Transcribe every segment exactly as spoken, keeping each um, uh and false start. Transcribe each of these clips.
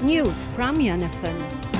News from UNIFIL.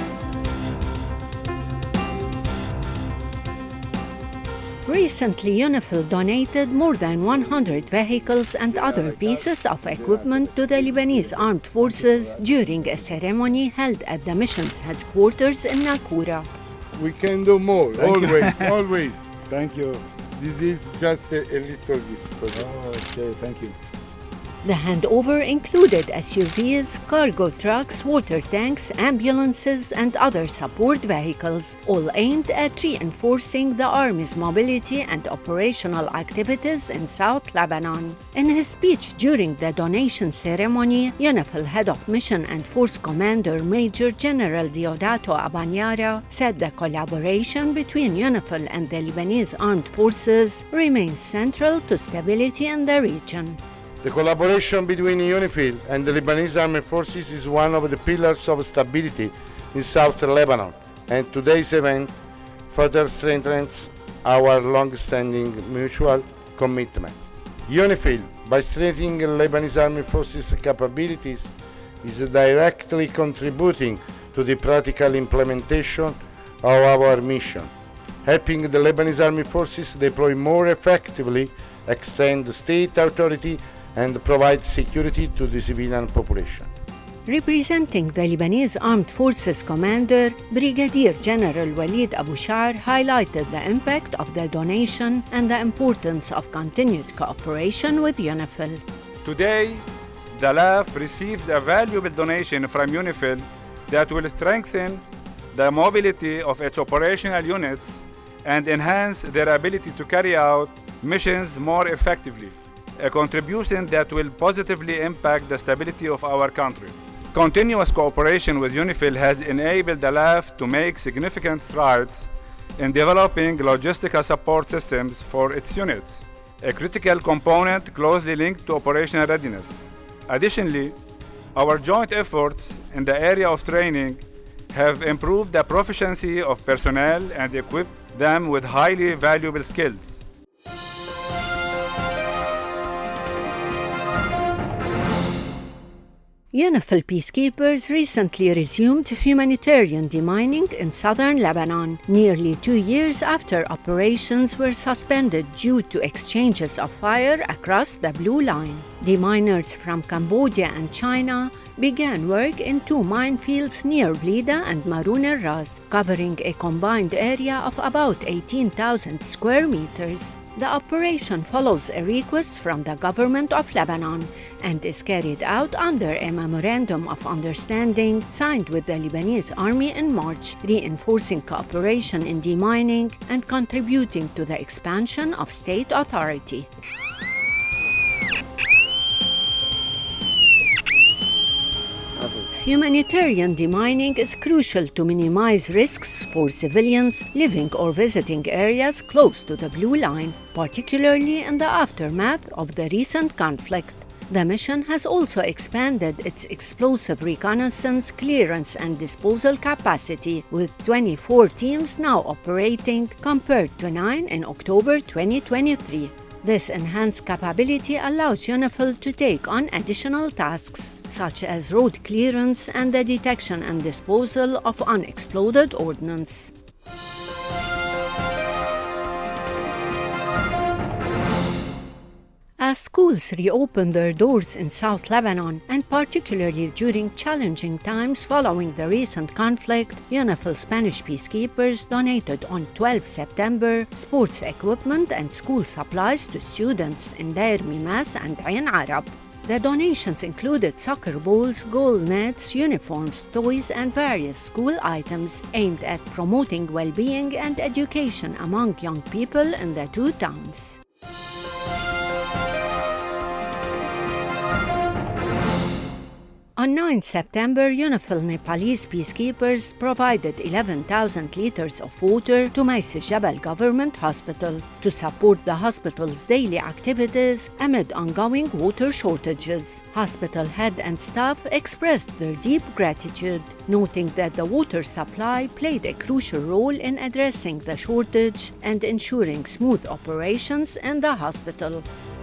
Recently, UNIFIL donated more than one hundred vehicles and other pieces of equipment to the Lebanese armed forces during a ceremony held at the mission's headquarters in Nakura. We can do more, Thank always, you. always. Thank you. This is just a, a little gift for you. Oh, okay, thank you. The handover included S U Vs, cargo trucks, water tanks, ambulances, and other support vehicles, all aimed at reinforcing the Army's mobility and operational activities in South Lebanon. In his speech during the donation ceremony, UNIFIL Head of Mission and Force Commander Major General Deodato Abanyara said the collaboration between UNIFIL and the Lebanese Armed Forces remains central to stability in the region. The collaboration between UNIFIL and the Lebanese Armed Forces is one of the pillars of stability in South Lebanon, and today's event further strengthens our long-standing mutual commitment. UNIFIL, by strengthening Lebanese Armed Forces capabilities, is directly contributing to the practical implementation of our mission, helping the Lebanese Armed Forces deploy more effectively, extend state authority, and provide security to the civilian population. Representing the Lebanese Armed Forces commander, Brigadier General Walid Abu Shar highlighted the impact of the donation and the importance of continued cooperation with UNIFIL. Today, the L A F receives a valuable donation from UNIFIL that will strengthen the mobility of its operational units and enhance their ability to carry out missions more effectively, a contribution that will positively impact the stability of our country. Continuous cooperation with UNIFIL has enabled the L A F to make significant strides in developing logistical support systems for its units, a critical component closely linked to operational readiness. Additionally, our joint efforts in the area of training have improved the proficiency of personnel and equipped them with highly valuable skills. UNIFIL peacekeepers recently resumed humanitarian demining in southern Lebanon, nearly two years after operations were suspended due to exchanges of fire across the Blue Line. Deminers from Cambodia and China began work in two minefields near Blida and Maroun el-Ras, covering a combined area of about eighteen thousand square meters. The operation follows a request from the government of Lebanon and is carried out under a memorandum of understanding signed with the Lebanese Army in March, reinforcing cooperation in demining and contributing to the expansion of state authority. Humanitarian demining is crucial to minimize risks for civilians living or visiting areas close to the Blue Line, particularly in the aftermath of the recent conflict. The mission has also expanded its explosive reconnaissance, clearance, and disposal capacity, with twenty-four teams now operating compared to nine in October twenty twenty-three. This enhanced capability allows UNIFIL to take on additional tasks, such as road clearance and the detection and disposal of unexploded ordnance. As schools reopen their doors in South Lebanon, and particularly during challenging times following the recent conflict, UNIFIL Spanish peacekeepers donated on the twelfth of September sports equipment and school supplies to students in Deir Mimas and Ain Arab. The donations included soccer balls, goal nets, uniforms, toys, and various school items aimed at promoting well-being and education among young people in the two towns. On the ninth of September, UNIFIL Nepalese peacekeepers provided eleven thousand liters of water to Maisi Jabal Government Hospital to support the hospital's daily activities amid ongoing water shortages. Hospital head and staff expressed their deep gratitude, noting that the water supply played a crucial role in addressing the shortage and ensuring smooth operations in the hospital.